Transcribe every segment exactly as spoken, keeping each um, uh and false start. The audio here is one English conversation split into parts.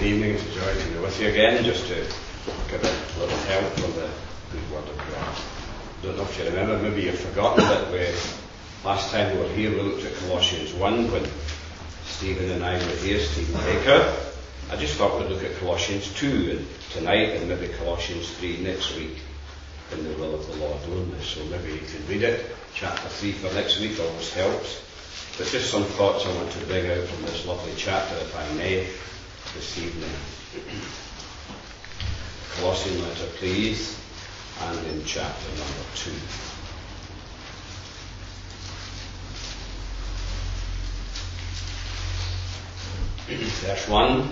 Good evening, it's a joy to be with you again, just to give a little help from the good word of God. I don't know if you remember, maybe you've forgotten that we, last time we were here we looked at Colossians one when Stephen and I were here, Stephen Baker. I just thought we'd look at Colossians two and tonight, and maybe Colossians three next week, in the will of the Lord only. So maybe you can read it, chapter three for next week, always helps. But just some thoughts I want to bring out from this lovely chapter, if I may, this evening. Colossian letter, please, and in chapter number two. Verse one.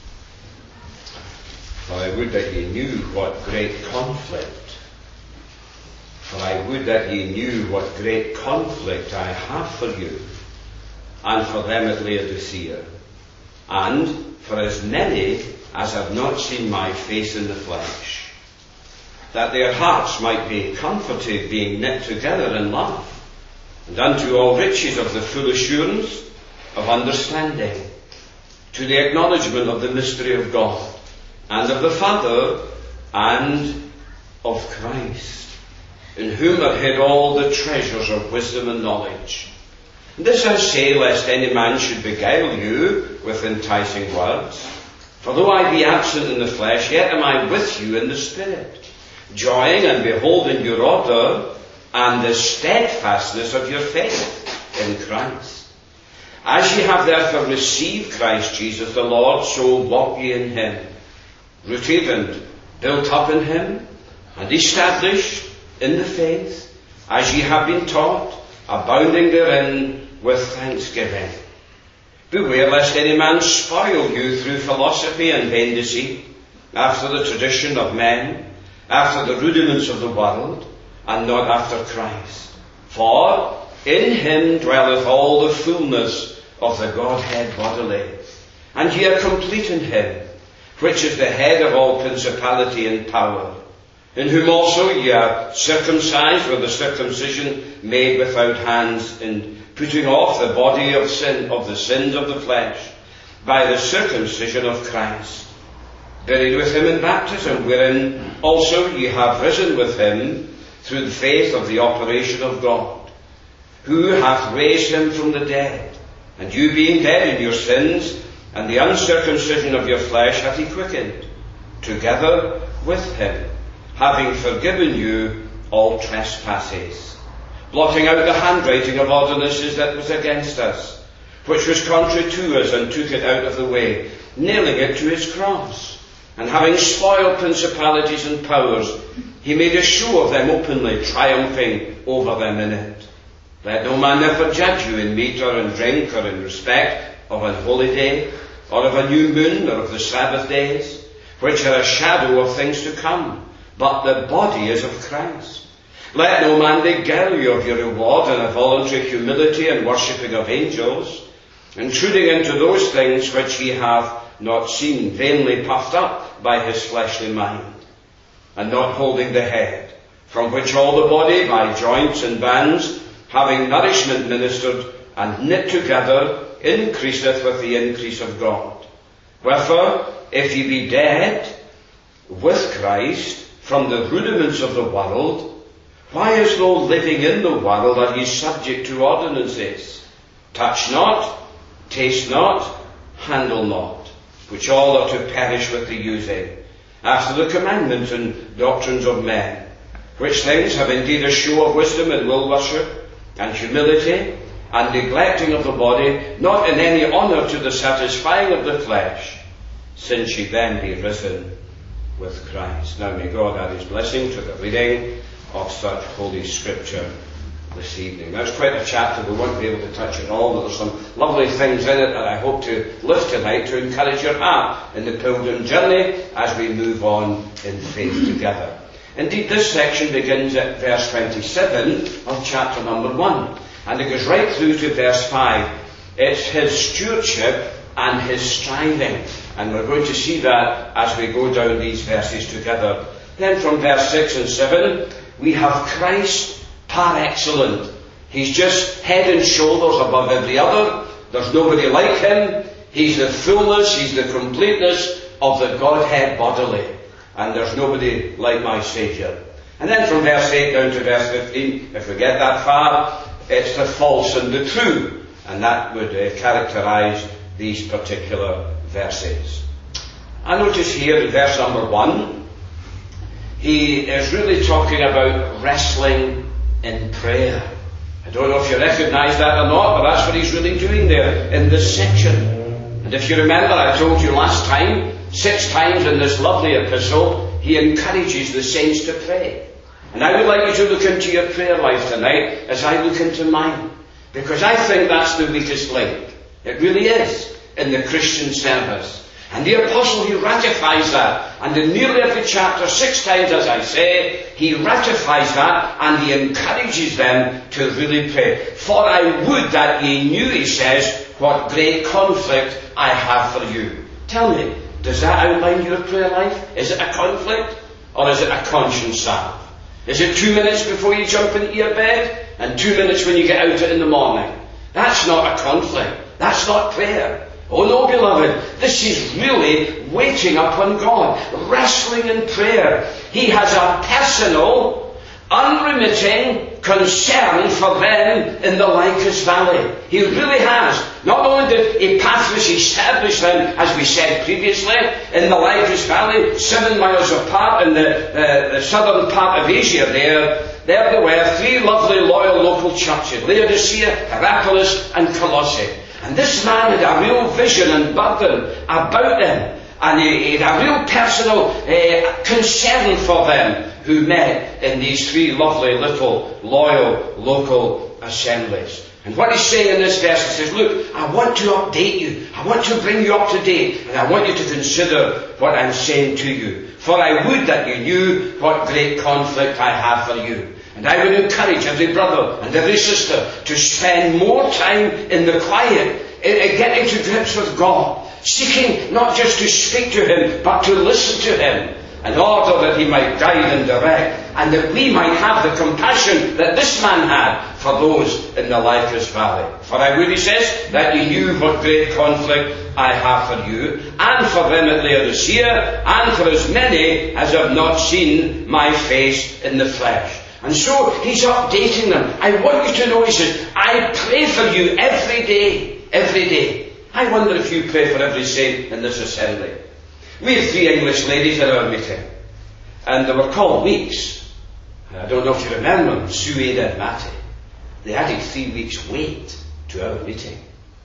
For I would that ye knew what great conflict, for I would that ye knew what great conflict I have for you, and for them at Laodicea, and for as many as have not seen my face in the flesh, that their hearts might be comforted, being knit together in love, and unto all riches of the full assurance of understanding, to the acknowledgement of the mystery of God, and of the Father, and of Christ, in whom are hid all the treasures of wisdom and knowledge. And this I say, lest any man should beguile you with enticing words. For though I be absent in the flesh, yet am I with you in the Spirit, joying and beholding your order, and the steadfastness of your faith in Christ. As ye have therefore received Christ Jesus the Lord, so walk ye in him, rooted and built up in him, and established in the faith, as ye have been taught, abounding therein with thanksgiving. Beware lest any man spoil you through philosophy and vain deceit, after the tradition of men, after the rudiments of the world, and not after Christ. For in him dwelleth all the fullness of the Godhead bodily, and ye are complete in him, which is the head of all principality and power, in whom also ye are circumcised with the circumcision made without hands, in putting off the body of sin, of the sins of the flesh, by the circumcision of Christ, buried with him in baptism, wherein also ye have risen with him through the faith of the operation of God, who hath raised him from the dead, and you being dead in your sins, and the uncircumcision of your flesh hath he quickened, together with him, having forgiven you all trespasses, blotting out the handwriting of ordinances that was against us, which was contrary to us, and took it out of the way, nailing it to his cross. And having spoiled principalities and powers, he made a show of them openly, triumphing over them in it. Let no man therefore judge you in meat or in drink, or in respect of an holy day, or of a new moon, or of the Sabbath days, which are a shadow of things to come, but the body is of Christ. Let no man beguile you of your reward in a voluntary humility and worshipping of angels, intruding into those things which he hath not seen, vainly puffed up by his fleshly mind, and not holding the head, from which all the body by joints and bands, having nourishment ministered and knit together, increaseth with the increase of God. Wherefore, if ye be dead with Christ from the rudiments of the world, why, as though living in the world, are ye subject to ordinances? Touch not, taste not, handle not, which all are to perish with the using, after the commandments and doctrines of men, which things have indeed a show of wisdom and will worship, and humility, and neglecting of the body, not in any honour to the satisfying of the flesh, since ye then be risen with Christ. Now may God add his blessing to the reading of such holy scripture this evening. Now it's quite a chapter, we won't be able to touch it all, but there's some lovely things in it that I hope to lift tonight to encourage your heart in the pilgrim journey as we move on in faith together. Indeed, this section begins at verse twenty-seven of chapter number one, and it goes right through to verse five. It's his stewardship and his striving, and we're going to see that as we go down these verses together. Then from verse six and seven, we have Christ par excellence. He's just head and shoulders above every other. There's nobody like him. He's the fullness, he's the completeness of the Godhead bodily. And there's nobody like my Saviour. And then from verse eight down to verse fifteen, if we get that far, it's the false and the true. And that would uh, characterise these particular verses. I notice here in verse number one, he is really talking about wrestling in prayer. I don't know if you recognise that or not, but that's what he's really doing there in this section. And if you remember, I told you last time, six times in this lovely epistle, he encourages the saints to pray. And I would like you to look into your prayer life tonight as I look into mine. Because I think that's the weakest link. It really is in the Christian service. And the apostle, he ratifies that. And in nearly every chapter, six times as I say, he ratifies that and he encourages them to really pray. For I would that ye knew, he says, what great conflict I have for you. Tell me, does that outline your prayer life? Is it a conflict? Or is it a conscience salve? Is it two minutes before you jump into your bed? And two minutes when you get out in the morning? That's not a conflict. That's not prayer. Oh no, beloved, this is really waiting upon God, wrestling in prayer. He has a personal, unremitting concern for them in the Lycus Valley. He really has. Not only did Epaphras establish them, as we said previously, in the Lycus Valley, seven miles apart in the, uh, the southern part of Asia there, there they were three lovely loyal local churches, Laodicea, Hierapolis and Colossae. And this man had a real vision and burden about them. And he, he had a real personal uh, concern for them who met in these three lovely little loyal local assemblies. And what he's saying in this verse, he says, look, I want to update you. I want to bring you up to date. And I want you to consider what I'm saying to you. For I would that you knew what great conflict I have for you. And I would encourage every brother and every sister to spend more time in the quiet, in, in getting to grips with God, seeking not just to speak to Him, but to listen to Him, in order that He might guide and direct, and that we might have the compassion that this man had for those in the Lycus Valley. For I would, he says, that you knew what great conflict I have for you, and for them at Laodicea, and for as many as have not seen my face in the flesh. And so he's updating them. I want you to know, he says, I pray for you every day, every day. I wonder if you pray for every saint in this assembly. We had three English ladies at our meeting, and they were called weeks. And I don't know if you remember them, Sue, Ada and Matty. They added three weeks' wait to our meeting.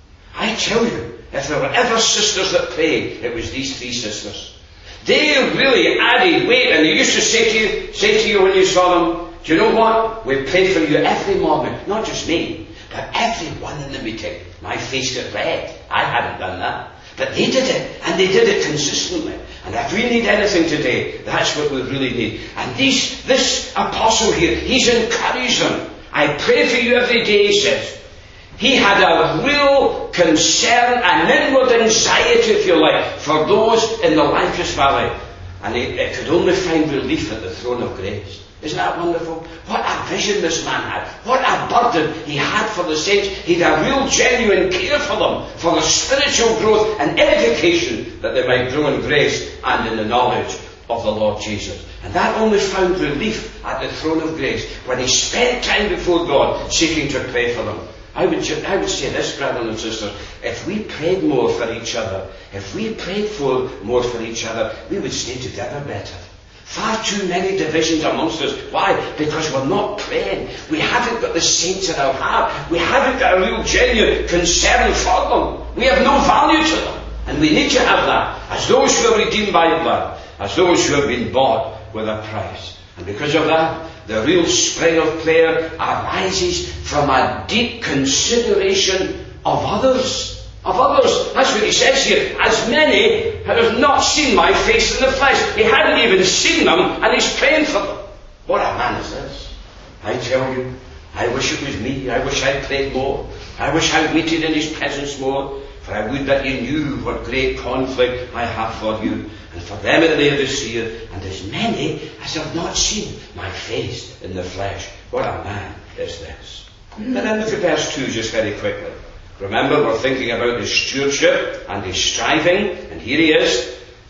I tell you, if there were ever sisters that prayed, it was these three sisters. They really added weight, and they used to say to you, say to you when you saw them, do you know what? We pray for you every morning. Not just me, but everyone in the meeting. My face got red. I hadn't done that. But they did it, and they did it consistently. And if we need anything today, that's what we really need. And these, this apostle here, he's encouraged them. I pray for you every day, he says. He had a real concern, an inward anxiety, if you like, for those in the Lycus Valley. And he, he could only find relief at the throne of grace. Isn't that wonderful? What a vision this man had. What a burden he had for the saints. He had a real genuine care for them, for their spiritual growth and edification, that they might grow in grace and in the knowledge of the Lord Jesus. And that only found relief at the throne of grace when he spent time before God seeking to pray for them. I would, ju- I would say this, brothers and sisters, if we prayed more for each other, if we prayed for more for each other, we would stay together better. Far too many divisions amongst us. Why? Because we're not praying. We haven't got the saints in our heart. We haven't got a real genuine concern for them. We have no value to them. And we need to have that. As those who are redeemed by blood. As those who have been bought with a price. And because of that, the real spring of prayer arises from a deep consideration of others. Of others. That's what he says here. As many have not seen my face in the flesh. He hadn't even seen them, and he's praying for them. What a man is this? I tell you, I wish it was me. I wish I prayed more. I wish I waited in his presence more. For I would that you knew what great conflict I have for you, and for them at Laodicea, and as many as have not seen my face in the flesh. What a man is this? And then look at verse two just very quickly. Remember, we're thinking about his stewardship and his striving, and here he is.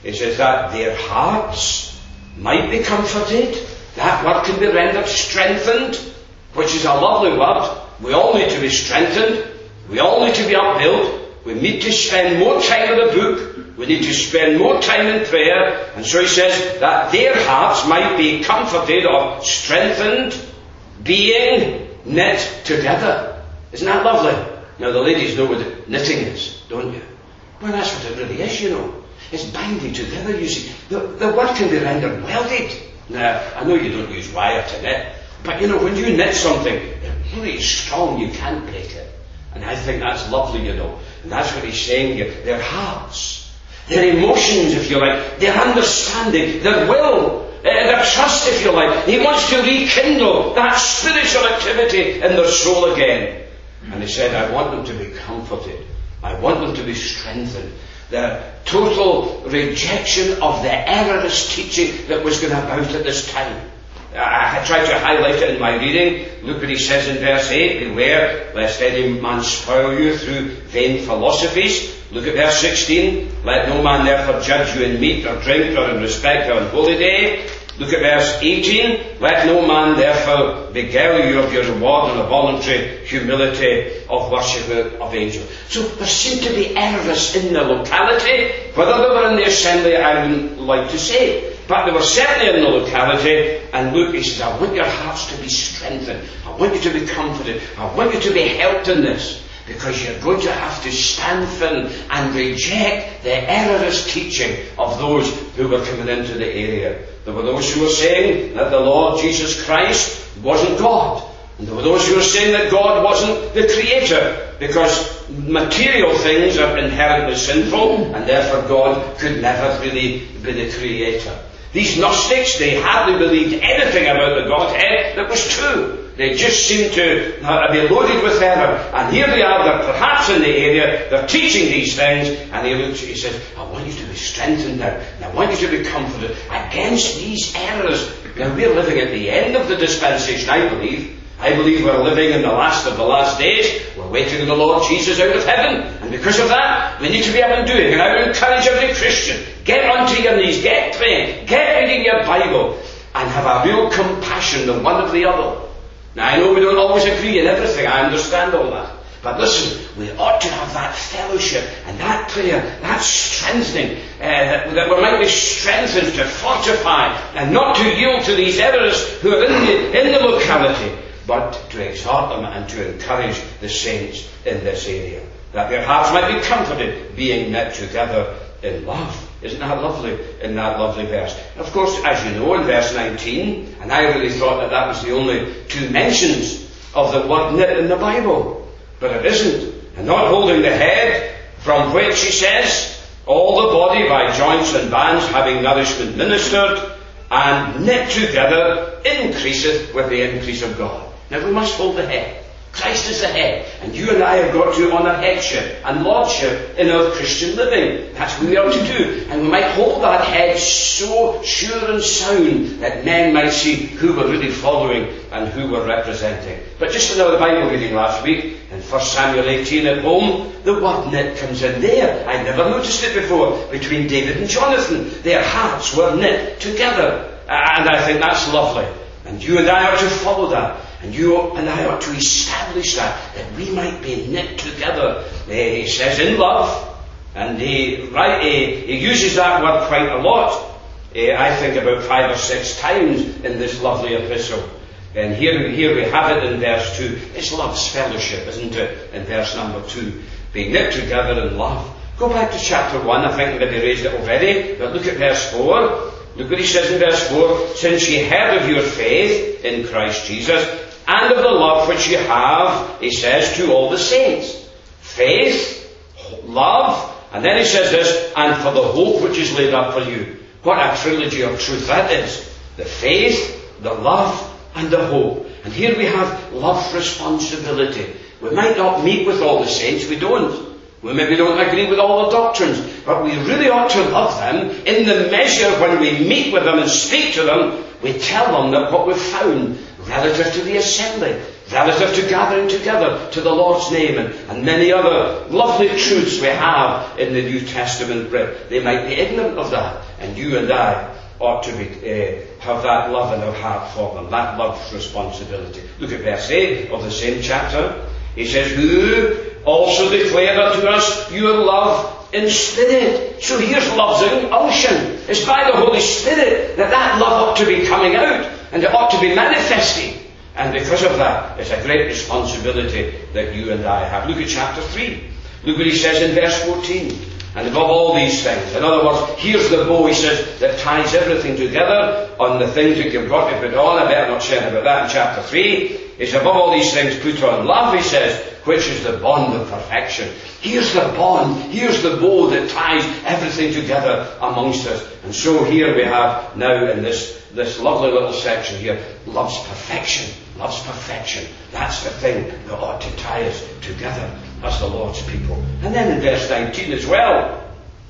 He says that their hearts might be comforted. That word can be rendered strengthened, which is a lovely word. We all need to be strengthened. We all need to be upbuilt. We need to spend more time in the book. We need to spend more time in prayer. And so he says that their hearts might be comforted or strengthened, being knit together. Isn't that lovely? Now the ladies know what knitting is, don't you? Well, that's what it really is, you know. It's binding together, you see. The, the word can be rendered welded. Now, I know you don't use wire to knit, but you know, when you knit something, it's really strong, you can't break it. And I think that's lovely, you know. And that's what he's saying here. Their hearts, their emotions, if you like, their understanding, their will, uh, their trust, if you like. He wants to rekindle that spiritual activity in their soul again. And he said, I want them to be comforted. I want them to be strengthened. The total rejection of the errorist teaching that was going about at this time. I tried to highlight it in my reading. Look what he says in verse eight. Beware lest any man spoil you through vain philosophies. Look at verse sixteen. Let no man therefore judge you in meat or drink or in respect or in holy day. Look at verse eighteen. Let no man therefore beguile you of your reward in a voluntary humility of worship of angels. So there seemed to be errors in the locality. Whether they were in the assembly, I wouldn't like to say. But they were certainly in the locality. And look, he says, I want your hearts to be strengthened. I want you to be comforted. I want you to be helped in this. Because you're going to have to stand firm and reject the errorist teaching of those who were coming into the area. There were those who were saying that the Lord Jesus Christ wasn't God. And there were those who were saying that God wasn't the Creator, because material things are inherently sinful, and therefore God could never really be the Creator. These Gnostics, they hardly believed anything about the Godhead that was true. They just seemed to uh, be loaded with error. And here they are, they're perhaps in the area, they're teaching these things, and he looks, he says, I want you to be strengthened now, and I want you to be comforted against these errors. Now we're living at the end of the dispensation, I believe. I believe we're living in the last of the last days. We're waiting on the Lord Jesus out of heaven. And because of that, we need to be able to do it. And I would encourage every Christian, get onto your knees, get praying, get reading your Bible, and have a real compassion the one of the other. Now I know we don't always agree in everything, I understand all that. But listen, we ought to have that fellowship and that prayer, that strengthening, uh, that, that we might be strengthened to fortify and not to yield to these errors who are in the, in the locality, but to exhort them and to encourage the saints in this area, that their hearts might be comforted, being knit together in love. Isn't that lovely in that lovely verse? And of course, as you know, in verse nineteen, and I really thought that that was the only two mentions of the word knit in the Bible. But it isn't. And not holding the head, from which, he says, all the body by joints and bands having nourishment ministered, and knit together increaseth with the increase of God. Now we must hold the head. Christ is the head, and you and I have got to honour headship and lordship in our Christian living. That's what we are to do. And we might hold that head so sure and sound that men might see who we're really following and who we're representing. But just another Bible reading last week, in First Samuel eighteen at home, the word knit comes in there. I'd never noticed it before, between David and Jonathan. Their hearts were knit together. And I think that's lovely. And you and I are to follow that. And you and I ought to establish that, that we might be knit together. Uh, he says in love, and he, right, he, he uses that word quite a lot. Uh, I think about five or six times in this lovely epistle. And here, here we have it in verse two. It's love's fellowship, isn't it? In verse number two. Be knit together in love. Go back to chapter one. I think I maybe raised it already. But look at verse four. Look what he says in verse four. Since ye heard of your faith in Christ Jesus, and of the love which you have, he says, to all the saints. Faith, love, and then he says this, and for the hope which is laid up for you. What a trilogy of truth that is. The faith, the love, and the hope. And here we have love's responsibility. We might not meet with all the saints, we don't. We maybe don't agree with all the doctrines, but we really ought to love them in the measure when we meet with them and speak to them, we tell them that what we've found relative to the assembly, relative to gathering together to the Lord's name, and, and many other lovely truths we have in the New Testament. They might be ignorant of that, and you and I ought to be, uh, have that love in our heart for them, that love's responsibility. Look at verse eight of the same chapter. He says, who also declared unto us your love in spirit. So here's love's unction. It's by the Holy Spirit that that love ought to be coming out, and it ought to be manifesting. And because of that, it's a great responsibility that you and I have. Look at chapter three. Look what he says in verse fourteen. And above all these things, in other words, here's the bow, he says, that ties everything together on the things that you've got to put on. I better not say about that in chapter three. It's above all these things put on love, he says, which is the bond of perfection. Here's the bond, here's the bow that ties everything together amongst us. And so here we have now in this, this lovely little section here, love's perfection. Love's perfection. That's the thing that ought to tie us together as the Lord's people. And then in verse nineteen as well,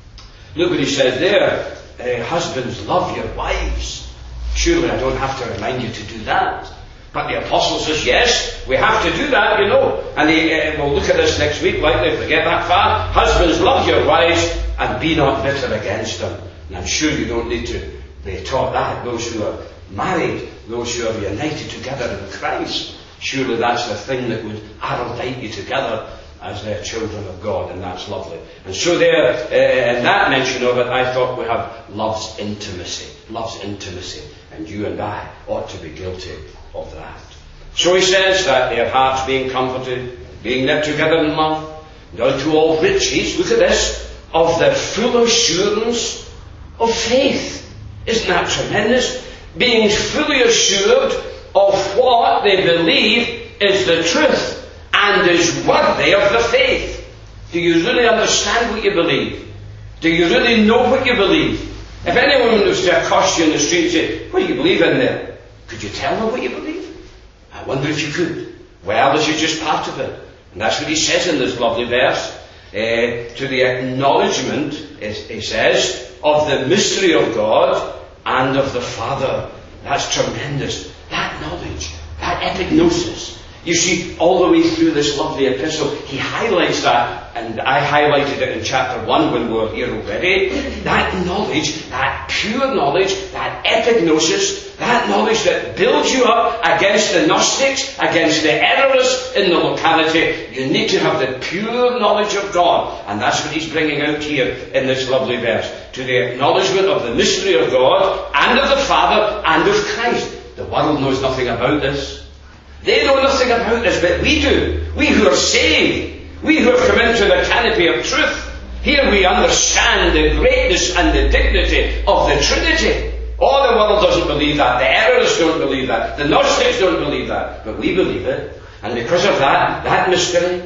look what he says there. Uh, husbands, love your wives. Surely I don't have to remind you to do that. But the apostle says, yes, we have to do that, you know. And he, uh, we'll look at this next week, likely, if we get that far. Husbands, love your wives and be not bitter against them. And I'm sure you don't need to be taught that. Those who are married, those who are united together in Christ, surely that's the thing that would aggravate you together as their children of God, and that's lovely. And so there, uh, in that mention of it, I thought we have love's intimacy. Love's intimacy. And you and I ought to be guilty of that. So he says that their hearts being comforted, being knit together in love, and unto all riches, look at this, of the full assurance of faith. Isn't that tremendous? Being fully assured of what they believe is the truth and is worthy of the faith. Do you really understand what you believe? Do you really know what you believe? If anyone was to accost you in the street and say, what do you believe in there? Could you tell them what you believe? I wonder if you could. Well, this is just part of it. And that's what he says in this lovely verse. Uh, to the acknowledgement, he says, of the mystery of God and of the Father. That's tremendous. That knowledge, that epignosis. You see, all the way through this lovely epistle, he highlights that, and I highlighted it in chapter one when we were here already. That knowledge, that pure knowledge, that epignosis, that knowledge that builds you up against the Gnostics, against the errorists in the locality. You need to have the pure knowledge of God, and that's what he's bringing out here in this lovely verse. To the acknowledgement of the mystery of God, and of the Father, and of Christ. The world knows nothing about this. They know nothing about this, but we do. We who are saved, we who have come into the canopy of truth, here we understand the greatness and the dignity of the Trinity. All the world doesn't believe that. The errorists don't believe that. The Gnostics don't believe that. But we believe it. And because of that, that mystery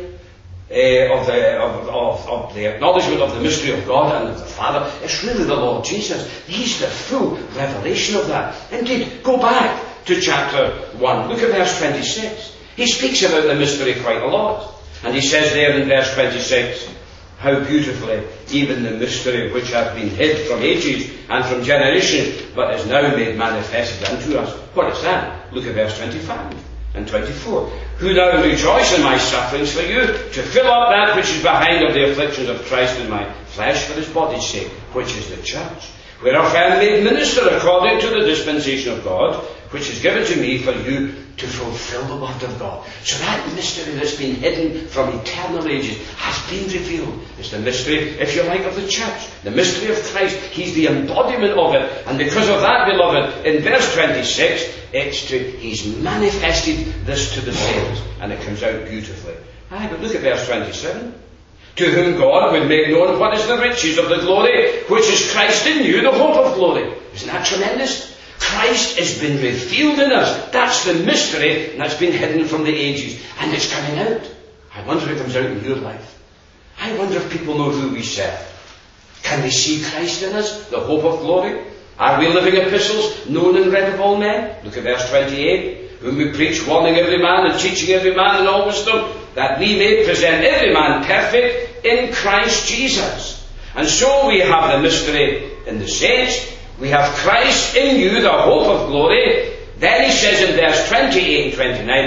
uh, of, the, of, of, of the acknowledgement of the mystery of God and of the Father, it's really the Lord Jesus. He's the full revelation of that. Indeed, go back to chapter one. Look at verse twenty-six. He speaks about the mystery quite a lot. And he says there in verse twenty-six, how beautifully even the mystery which hath been hid from ages and from generations, but is now made manifested unto us. What is that? Look at verse twenty-five and twenty-four. Who now rejoice in my sufferings for you, to fill up that which is behind of the afflictions of Christ in my flesh for his body's sake, which is the church. Whereof I am made minister according to the dispensation of God, which is given to me for you to fulfill the word of God. So that mystery that's been hidden from eternal ages has been revealed. It's the mystery, if you like, of the church. The mystery of Christ. He's the embodiment of it. And because of that, beloved, in verse twenty-six, it's to, he's manifested this to the saints. And it comes out beautifully. Aye, but look at verse twenty-seven. To whom God would make known what is the riches of the glory, which is Christ in you, the hope of glory. Isn't that tremendous? Christ has been revealed in us. That's the mystery, and that's been hidden from the ages. And it's coming out. I wonder if it comes out in your life. I wonder if people know who we serve. Can they see Christ in us, the hope of glory? Are we living epistles, known and read of all men? Look at verse twenty-eight. Whom we preach, warning every man and teaching every man in all wisdom, that we may present every man perfect in Christ Jesus. And so we have the mystery in the saints. We have Christ in you, the hope of glory. Then he says in verse twenty-eight and twenty-nine,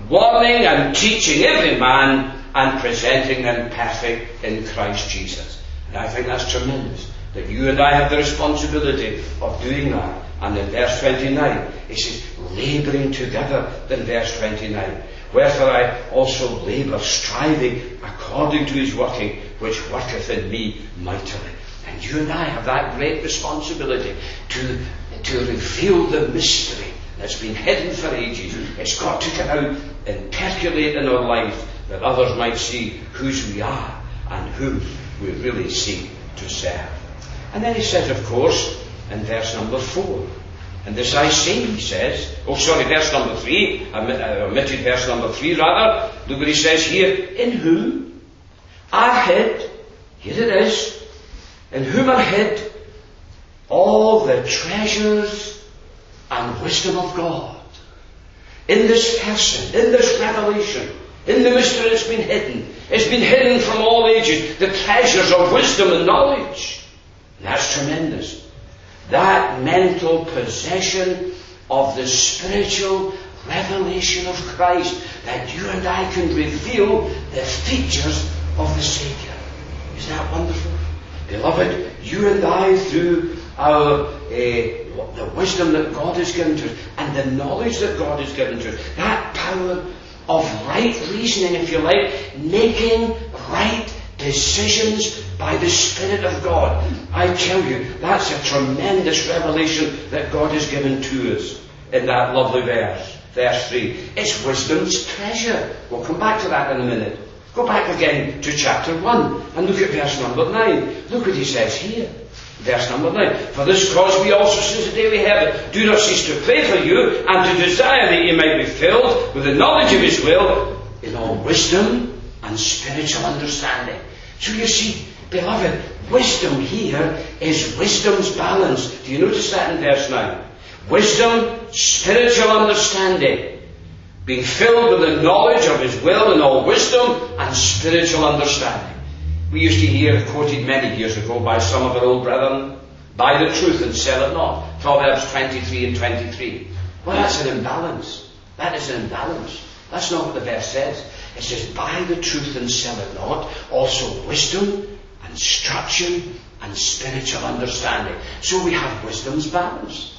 warning and teaching every man, and presenting them perfect in Christ Jesus. And I think that's tremendous, that you and I have the responsibility of doing that. And in verse twenty-nine, it says, labouring together, in verse twenty-nine. Wherefore I also labour, striving according to his working, which worketh in me mightily. And you and I have that great responsibility to, to reveal the mystery that's been hidden for ages. It's got to come out and percolate in our life, that others might see whose we are and whom we really seek to serve. And then he says, of course, in verse number four, and this I say, he says, oh sorry, verse number three, I omitted verse number three rather. Look what he says here, in whom are hid, here it is, in whom are hid all the treasures and wisdom of God. In this person, in this revelation, in the mystery that's been hidden. It's been hidden from all ages, the treasures of wisdom and knowledge. And that's tremendous. That mental possession of the spiritual revelation of Christ, that you and I can reveal the features of the Saviour. Isn't that wonderful? Beloved, you and I, through our uh, the wisdom that God has given to us and the knowledge that God has given to us, that power of right reasoning, if you like, making right decisions by the Spirit of God. I tell you, that's a tremendous revelation that God has given to us in that lovely verse, verse three. It's wisdom's treasure. We'll come back to that in a minute. Go back again to chapter one and look at verse number nine. Look what he says here. Verse number nine. For this cause we also, since the day we have it, do not cease to pray for you, and to desire that ye might be filled with the knowledge of his will, in all wisdom and spiritual understanding. So you see, beloved, wisdom here is wisdom's balance. Do you notice that in verse nine? Wisdom, spiritual understanding. Being filled with the knowledge of his will in all wisdom and spiritual understanding. We used to hear quoted many years ago by some of our old brethren, buy the truth and sell it not. Proverbs twenty-three and twenty-three. Well, that's an imbalance. That is an imbalance. That's not what the verse says. It says, buy the truth and sell it not. Also wisdom, instruction, and spiritual understanding. So we have wisdom's balance.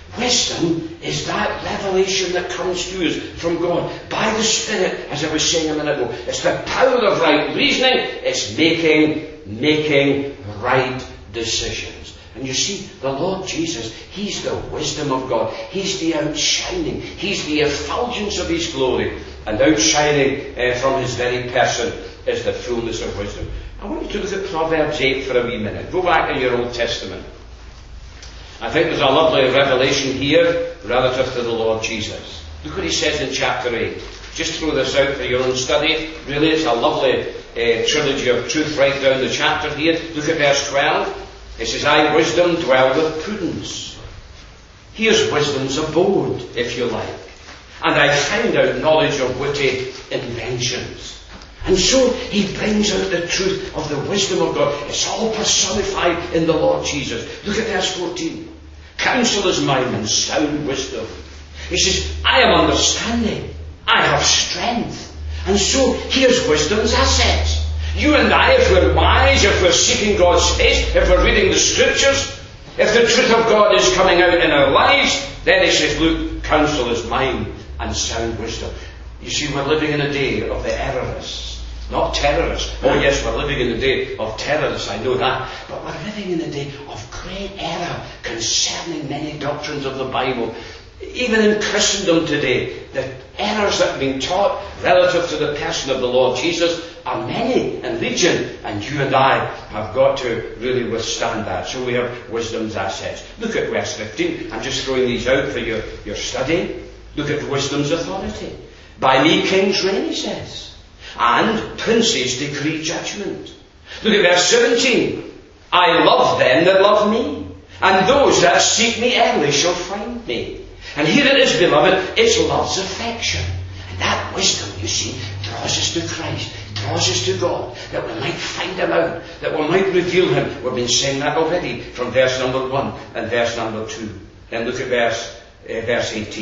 Wisdom is that revelation that comes to us from God by the Spirit, as I was saying a minute ago. It's the power of right reasoning. It's making, making right decisions. And you see, the Lord Jesus, He's the wisdom of God. He's the outshining. He's the effulgence of His glory. And outshining uh, from His very person is the fullness of wisdom. I want you to look at Proverbs eight for a wee minute. Go back in your Old Testament. I think there's a lovely revelation here relative to the Lord Jesus. Look what he says in chapter eight. Just throw this out for your own study. Really, it's a lovely uh, trilogy of truth right down the chapter here. Look at verse twelve. It says, I, wisdom, dwell with prudence. Here's wisdom's abode, if you like. And I find out knowledge of witty inventions. And so he brings out the truth of the wisdom of God. It's all personified in the Lord Jesus. Look at verse fourteen. Counsel is mine and sound wisdom. He says, I am understanding. I have strength. And so here's wisdom's assets. You and I, if we're wise, if we're seeking God's face, if we're reading the Scriptures, if the truth of God is coming out in our lives, then he says, look, counsel is mine and sound wisdom. You see, we're living in a day of the errorists. Not terrorists. Oh yes, we're living in a day of terrorists, I know that. But we're living in a day of great error concerning many doctrines of the Bible. Even in Christendom today, the errors that have been taught relative to the person of the Lord Jesus are many and legion. And you and I have got to really withstand that. So we have wisdom's assets. Look at verse fifteen. I'm just throwing these out for your, your study. Look at wisdom's authority. By me kings reign, he says. And princes decree judgment. Look at verse seventeen. I love them that love me, and those that seek me early shall find me. And here it is, beloved, it's love's affection. And that wisdom, you see, draws us to Christ, draws us to God, that we might find Him out, that we might reveal Him. We've been saying that already from verse number one and verse number two. Then look at verse, uh, verse eighteen.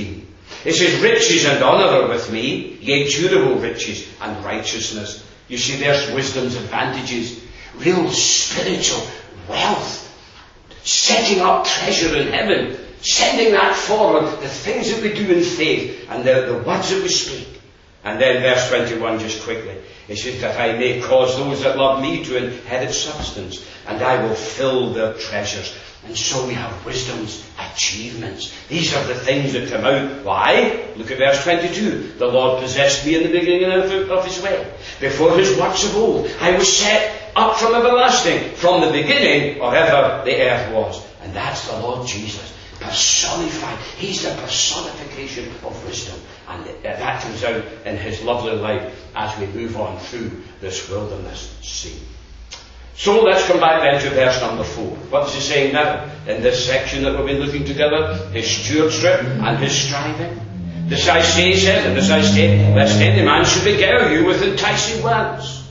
It says, riches and honour are with me, yea, durable riches and righteousness. You see, there's wisdom's advantages. Real spiritual wealth. Setting up treasure in heaven. Sending that forward. The things that we do in faith. And the, the words that we speak. And then verse twenty-one, just quickly. It says, that I may cause those that love me to inherit substance. And I will fill their treasures. And so we have wisdom's achievements. These are the things that come out. Why? Look at verse twenty-two. The Lord possessed me in the beginning of, of his way. Before his works of old. I was set up from everlasting. From the beginning or ever the earth was. And that's the Lord Jesus. Personified. He's the personification of wisdom. And that comes out in his lovely life as we move on through this wilderness scene. So let's come back then to verse number four. What is he saying now in this section that we've been looking together? His stewardship and his striving. This I say, he says, and this I say, lest any man should beguile you with enticing words.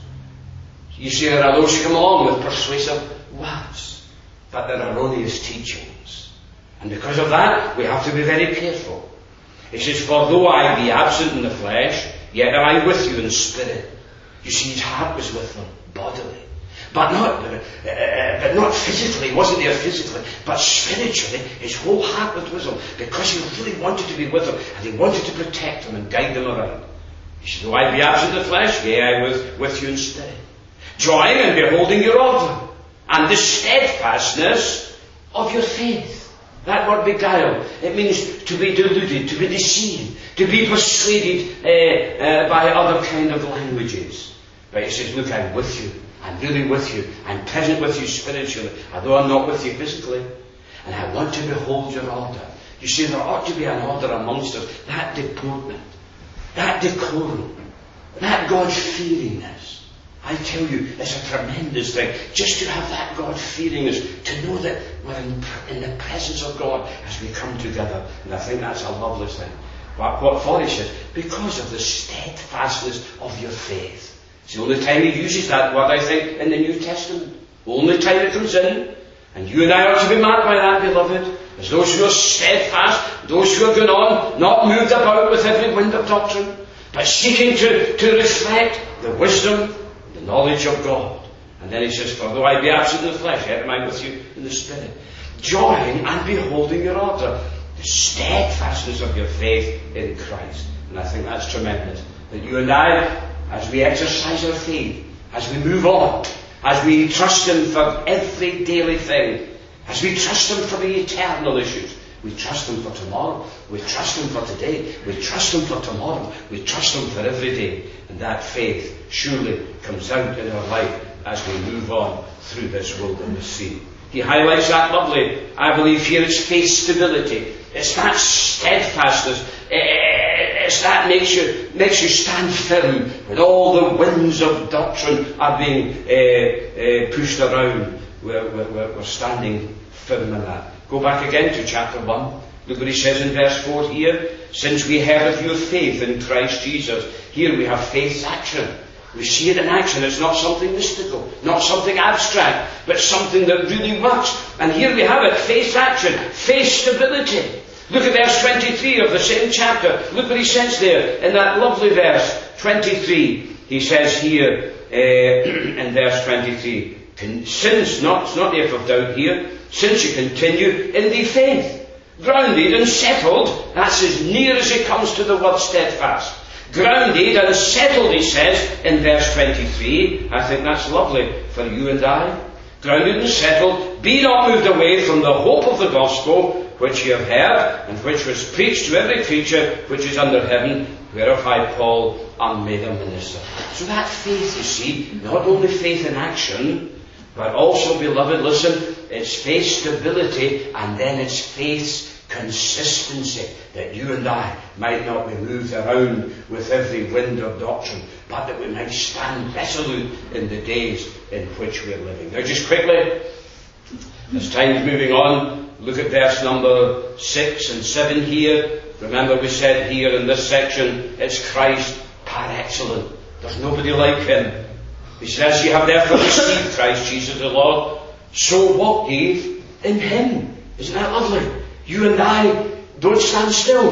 You see, there are those who come along with persuasive words, but they're erroneous teachings. And because of that, we have to be very careful. He says, for though I be absent in the flesh, yet am I with you in spirit. You see, his heart was with them bodily. But not, uh, but not physically. He wasn't there physically, but spiritually, his whole heart was with them because he really wanted to be with them and he wanted to protect them and guide them around. He said, though I be absent in the flesh, yea, I was with you in spirit. Joying and beholding your order and the steadfastness of your faith. That word beguile, it means to be deluded, to be deceived, to be persuaded uh, uh, by other kind of languages. But he says, look, I'm with you. I'm really with you. I'm present with you spiritually, although I'm not with you physically. And I want to behold your order. You see, there ought to be an order amongst us. That deportment, that decorum, that God-fearingness. I tell you, it's a tremendous thing. Just to have that God-fearingness, to know that we're in, in the presence of God as we come together. And I think that's a lovely thing. What, what for, he says, because of the steadfastness of your faith. It's the only time he uses that word, I think, in the New Testament. Only time it comes in. And you and I ought to be marked by that, beloved. As those who are steadfast, those who are going on, not moved about with every wind of doctrine, but seeking to, to reflect the wisdom, the knowledge of God. And then he says, for though I be absent in the flesh, yet am I with you in the spirit. Joying and beholding your order. The steadfastness of your faith in Christ. And I think that's tremendous. That you and I, as we exercise our faith, as we move on, as we trust him for every daily thing, as we trust him for the eternal issues, we trust him for tomorrow, we trust him for today, we trust him for tomorrow, we trust him for every day. And that faith surely comes out in our life as we move on through this wilderness scene. He highlights that lovely, I believe here, it's faith stability. It's that steadfastness. It's that makes you, makes you stand firm when all the winds of doctrine are being uh, uh, pushed around. We're, we're, we're standing firm in that. Go back again to chapter one. Look what he says in verse four here. Since we heard of your faith in Christ Jesus. Here we have faith's action. We see it in action. It's not something mystical, not something abstract, but something that really works. And here we have it, faith action, faith stability. Look at verse twenty-three of the same chapter. Look what he says there in that lovely verse twenty-three. He says here uh, in verse twenty-three, since, not, it's not the if of doubt here, since you continue in the faith, grounded and settled, that's as near as it comes to the word steadfast. Grounded and settled, he says, in verse twenty-three. I think that's lovely for you and I. Grounded and settled, be not moved away from the hope of the gospel, which ye have heard, and which was preached to every creature which is under heaven, whereof I, Paul, am made a minister. So that faith, you see, not only faith in action, but also, beloved, listen, it's faith stability, and then it's faith's consistency, that you and I might not be moved around with every wind of doctrine, but that we might stand resolute in the days in which we are living. Now just quickly, as time's moving on, look at verse number six and seven here. Remember we said here in this section, it's Christ par excellence. There's nobody like him. He says, you have therefore received Christ Jesus the Lord, so walk ye in him. Isn't that lovely? You and I don't stand still.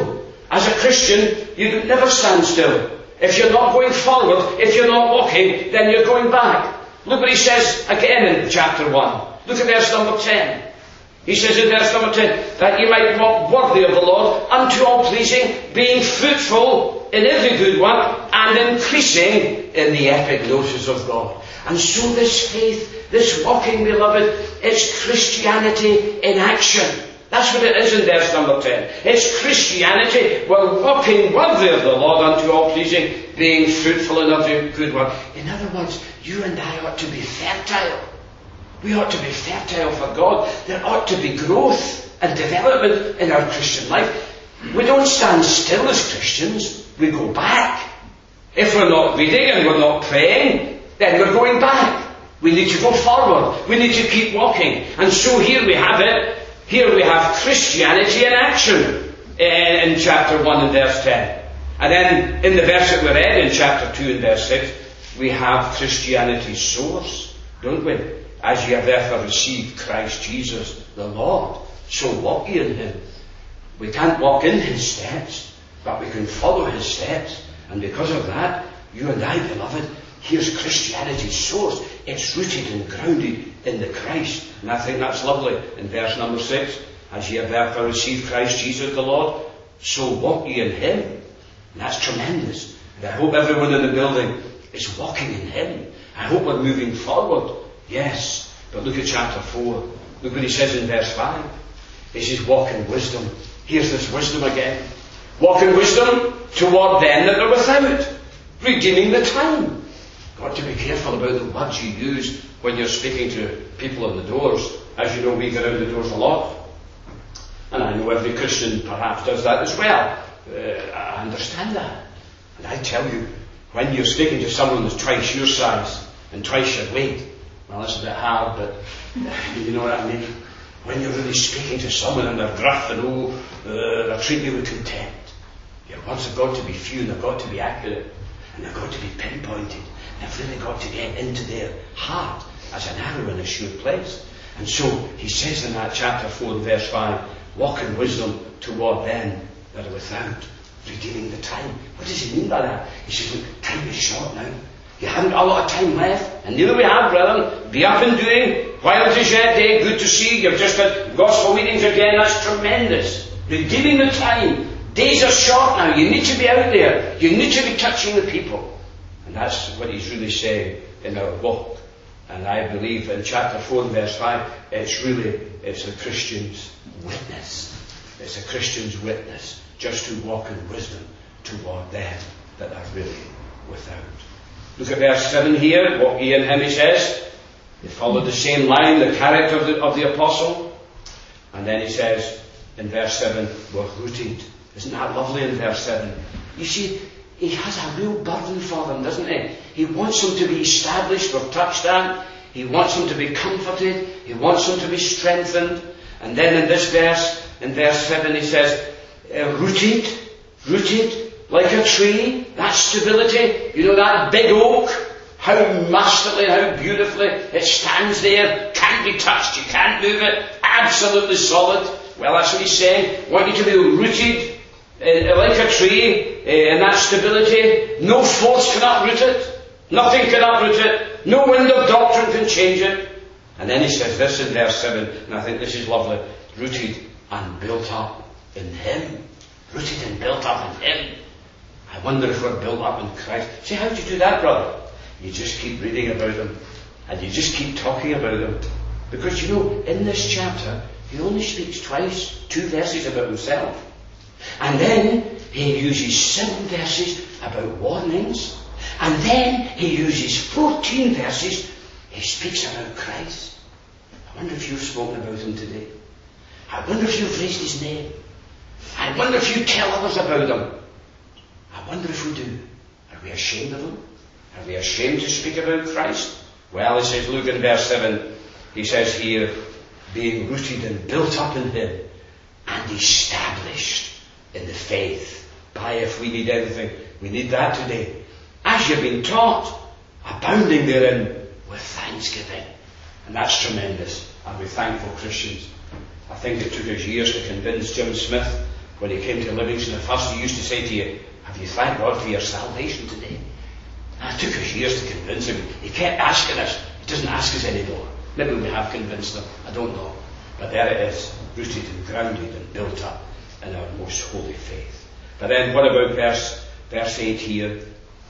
As a Christian, you never stand still. If you're not going forward, if you're not walking, then you're going back. Look what he says again in chapter one. Look at verse number ten. He says in verse number ten, that ye might walk worthy of the Lord, unto all pleasing, being fruitful in every good work, and increasing in the epignosis of God. And so this faith, this walking, beloved, it's Christianity in action. That's what it is in verse number ten. It's Christianity. We're walking worthy of the Lord unto all pleasing, being fruitful in every good work. In other words, you and I ought to be fertile. We ought to be fertile for God. There ought to be growth and development in our Christian life. We don't stand still as Christians. We go back. If we're not reading and we're not praying, then we're going back. We need to go forward. We need to keep walking. And so here we have it. Here we have Christianity in action in chapter one and verse ten. And then in the verse that we read in chapter two and verse six, we have Christianity's source, don't we? As ye have therefore received Christ Jesus the Lord, so walk ye in him. We can't walk in his steps, but we can follow his steps. And because of that, you and I, beloved, here's Christianity's source. It's rooted and grounded in the Christ. And I think that's lovely in verse number six. As ye have therefore received Christ Jesus the Lord, so walk ye in him. And that's tremendous. And I hope everyone in the building is walking in him. I hope we're moving forward. Yes. But look at chapter four. Look what he says in verse five. He says, walk in wisdom. Here's this wisdom again. Walk in wisdom toward them that are without, redeeming the time. Got to be careful about the words you use when you're speaking to people on the doors. As you know, we get out the doors a lot. And I know every Christian perhaps does that as well. Uh, I understand that. And I tell you, when you're speaking to someone that's twice your size and twice your weight, well, it's a bit hard, but you know what I mean? When you're really speaking to someone and they're gruff and oh, uh, they're treating you with contempt, your words have got to be few and they've got to be accurate and they've got to be pinpointed. They've really got to get into their heart as an arrow in a sure place. And so he says in that chapter four and verse five, walk in wisdom toward them that are without, redeeming the time. What does he mean by that? He says, look, time is short now. You haven't a lot of time left. And neither we have, brethren. Be up and doing while it is yet day. Good to see. You've just had gospel meetings again. That's tremendous. Redeeming the time. Days are short now. You need to be out there. You need to be touching the people. And that's what he's really saying in our walk. And I believe in chapter four and verse five, it's really, it's a Christian's witness. It's a Christian's witness just to walk in wisdom toward them that are really without. Look at verse seven here. Walk ye in him, he says. They followed the same line, the character of the, of the apostle. And then he says in verse seven, we're rooted. Isn't that lovely in verse seven? You see, he has a real burden for them, doesn't he? He wants them to be established or touched on. He wants them to be comforted. He wants them to be strengthened. And then in this verse, in verse seven, he says, uh, rooted, rooted like a tree. That stability. You know that big oak? How masterly, how beautifully it stands there. Can't be touched. You can't move it. Absolutely solid. Well, that's what he's saying. Want you to be rooted uh, like a tree uh, in that stability. No force can uproot it. Nothing can uproot it. No wind of doctrine can change it. And then he says this in verse seven, and I think this is lovely. Rooted and built up in him. Rooted and built up in him. I wonder if we're built up in Christ. See, how do you do that, brother? You just keep reading about him. And you just keep talking about him. Because, you know, in this chapter, he only speaks twice, two verses about himself. And then he uses seven verses about warnings. And then he uses fourteen verses. He speaks about Christ. I wonder if you've spoken about him today. I wonder if you've raised his name. I wonder if you tell others about him. I wonder if we do. Are we ashamed of him? Are we ashamed to speak about Christ? Well, he says, look in verse seven. He says here, being rooted and built up in him and established in the faith. By if we need anything, we need that today. As you've been taught, abounding therein with thanksgiving. And that's tremendous. Are we thankful Christians? I think it took us years to convince Jim Smith when he came to Livingston at first, he used to say to you, have you thanked God for your salvation today? And it took us years to convince him. He kept asking us. He doesn't ask us anymore. Maybe we have convinced him. I don't know. But there it is, rooted and grounded and built up in our most holy faith. But then what about verse, verse eight here?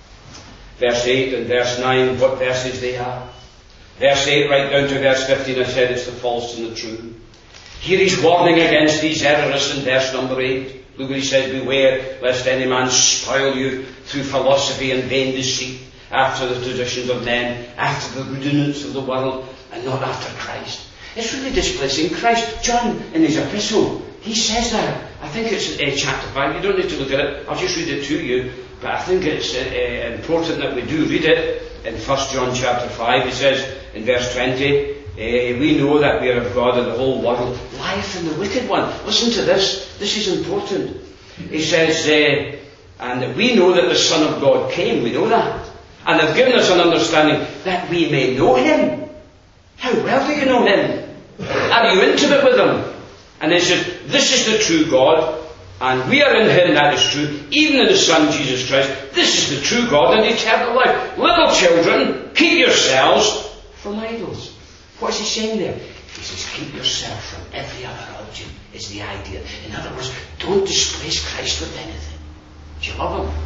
Verse eight and verse nine, what verses they are? Verse eight right down to verse fifteen, I said it's the false and the true. Here he's warning against these errors in verse number eight. Look what he says, beware lest any man spoil you through philosophy and vain deceit, after the traditions of men, after the rudiments of the world, and not after Christ. It's really displacing Christ. John, in his epistle, he says that. I think it's uh, chapter five. You don't need to look at it. I'll just read it to you. But I think it's uh, uh, important that we do read it. In First John chapter five, he says in verse twenty, uh, we know that we are of God and the whole world lieth in the wicked one. Listen to this. This is important. He says, uh, and we know that the Son of God came. We know that. And have given us an understanding that we may know him. How well do you know him? Are you intimate with him? And he says, this is the true God, and we are in him, that is true, even in the Son Jesus Christ. This is the true God and eternal life. Little children, keep yourselves from idols. What is he saying there? He says, keep yourself from every other object, is the idea. In other words, don't displace Christ with anything. Do you love him?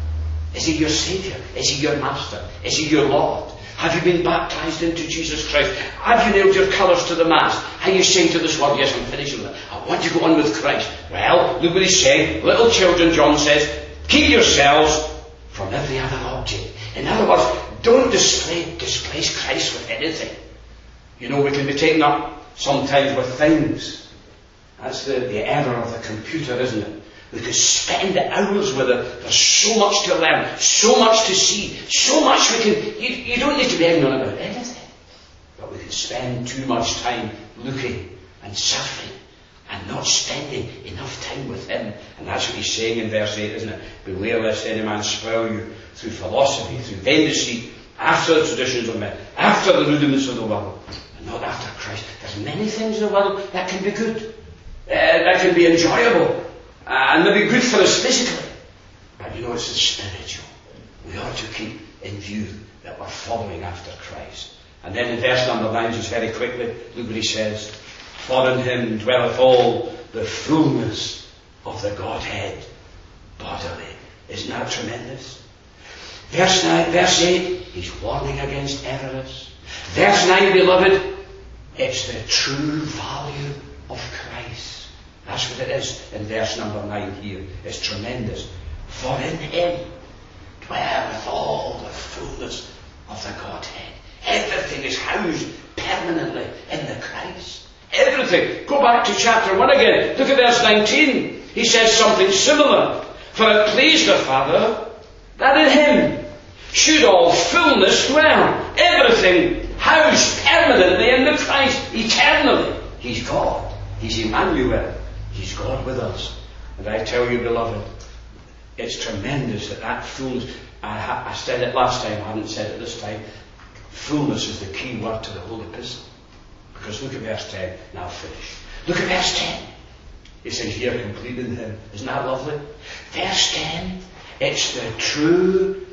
Is he your Saviour? Is he your Master? Is he your Lord? Have you been baptized into Jesus Christ? Have you nailed your colours to the mast? Are you saying to this world, yes, I'm finishing with it. I want to go on with Christ. Well, look what he's saying. Little children, John says, keep yourselves from every other object. In other words, don't display, displace Christ with anything. You know, we can be taken up sometimes with things. That's the, the error of the computer, isn't it? We could spend hours with it. There's so much to learn, so much to see, so much we can... You, you don't need to be ignorant about anything. But we can spend too much time looking and surfing and not spending enough time with him. And that's what he's saying in verse eight, isn't it? Beware lest any man spoil you through philosophy, through vain deceit, after the traditions of men, after the rudiments of the world, and not after Christ. There's many things in the world that can be good, uh, that can be enjoyable, Uh, and maybe good for us physically. But you know, it's the spiritual. We ought to keep in view that we're following after Christ. And then in verse number nine, just very quickly, look what he says. For in him dwelleth all the fullness of the Godhead bodily. Isn't that tremendous? Verse nine, verse eight, he's warning against errors. Verse nine, beloved, it's the true value of Christ. That's what it is in verse number nine here. It's tremendous. For in him dwelleth all the fullness of the Godhead. Everything is housed permanently in the Christ. Everything. Go back to chapter one again. Look at verse nineteen. He says something similar. For it pleased the Father that in him should all fullness dwell. Everything housed permanently in the Christ. Eternally. He's God. He's Emmanuel. He's God with us. And I tell you, beloved, it's tremendous that that fullness, I, ha- I said it last time, I haven't said it this time, fullness is the key word to the whole epistle. Because look at verse ten, and I'll finish. Look at verse ten. He says, you're complete in him. Isn't that lovely? Verse ten, it's the true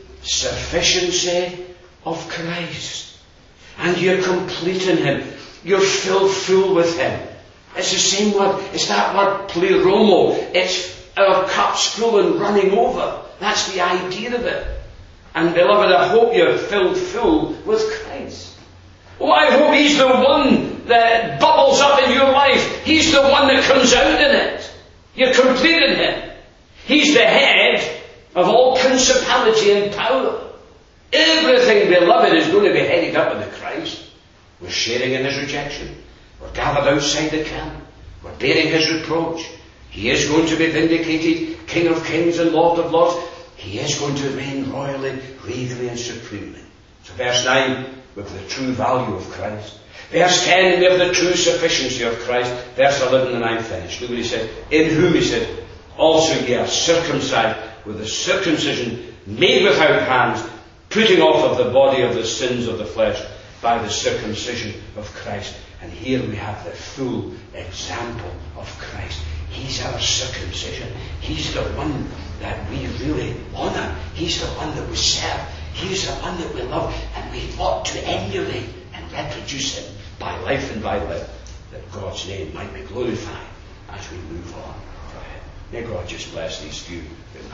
sufficiency of Christ. And you're complete in him. You're filled full with him. It's the same word. It's that word pleromo. It's our cups full and running over. That's the idea of it. And beloved, I hope you're filled full with Christ. Oh, I hope he's the one that bubbles up in your life. He's the one that comes out in it. You're complete in him. He's the head of all principality and power. Everything, beloved, is going to be headed up in the Christ. We're sharing in his rejection. We're gathered outside the camp. We're bearing his reproach. He is going to be vindicated, King of kings and Lord of lords. He is going to reign royally, regally and supremely. So verse nine, we have the true value of Christ. Verse ten, we have the true sufficiency of Christ. Verse eleven, and I'm finished. Look what he said. In whom, he said, also ye are circumcised with the circumcision made without hands, putting off of the body of the sins of the flesh by the circumcision of Christ. And here we have the full example of Christ. He's our circumcision. He's the one that we really honour. He's the one that we serve. He's the one that we love. And we ought to emulate and reproduce him by life and by love, that God's name might be glorified as we move on. Go ahead. May God just bless these few that